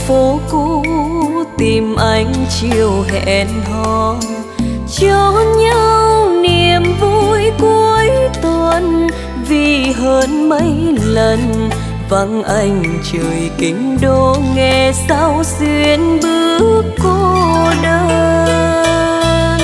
phố cũ tìm anh chiều hẹn hò, cho nhau niềm vui cuối tuần. Vì hơn mấy lần vắng anh trời kinh đô, nghe sao xuyên bước cô đơn.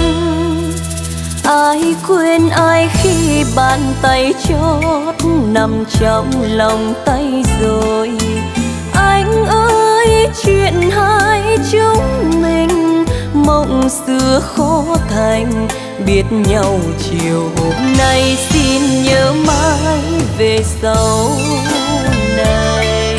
Ai quên ai khi bàn tay chót nằm trong lòng tay rồi. Anh ơi chuyện hai chúng mình mộng xưa khó thành, biết nhau chiều hôm nay xin nhớ mãi về sau này.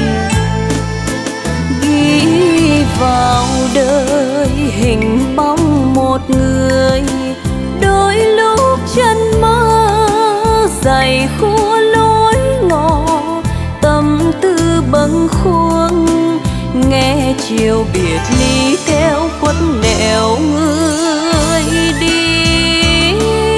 Ghi vào đời hình bóng một người, đôi lúc chân mơ dày khua lối ngõ, tâm tư bâng khuâng nghe chiều biệt ly theo khuất nẻo người đi.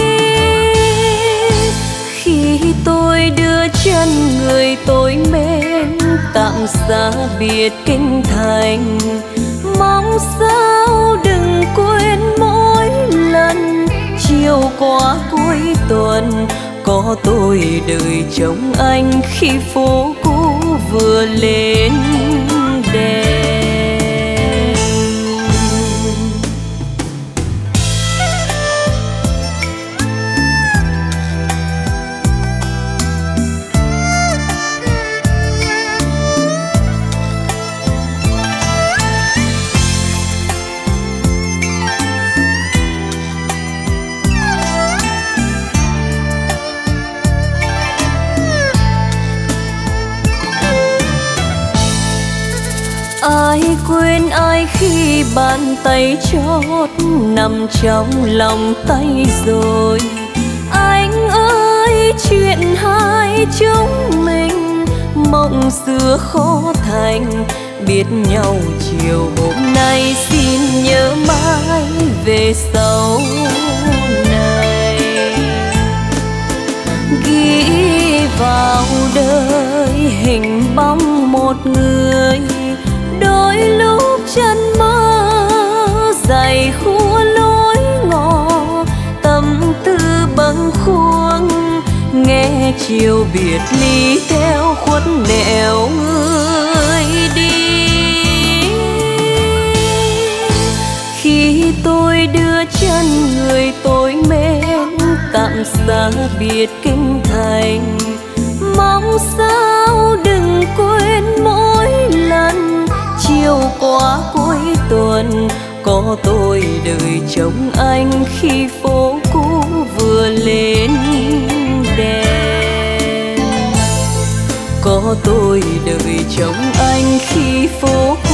Khi tôi đưa chân người tôi mến tạm xa biệt kinh thành, mong sao đừng quên mỗi lần chiều qua cuối tuần có tôi đợi trông anh khi phố cũ vừa lên đèn. Ai quên ai khi bàn tay chót nằm trong lòng tay rồi. Anh ơi chuyện hai chúng mình mộng xưa khó thành, biết nhau chiều hôm nay xin nhớ mãi về sau này. Ghi vào đời hình bóng một người, đôi lúc chân mơ dày khua lối ngõ, tâm tư bâng khuâng nghe chiều biệt ly theo khuất nẻo người đi. Khi tôi đưa chân người tôi mến tạm xa biệt kinh thành, mong sao đừng quên mỗi lần chiều qua cuối tuần có tôi đợi trông anh khi phố cũ vừa lên đèn. Có tôi đợi trông anh khi phố cũ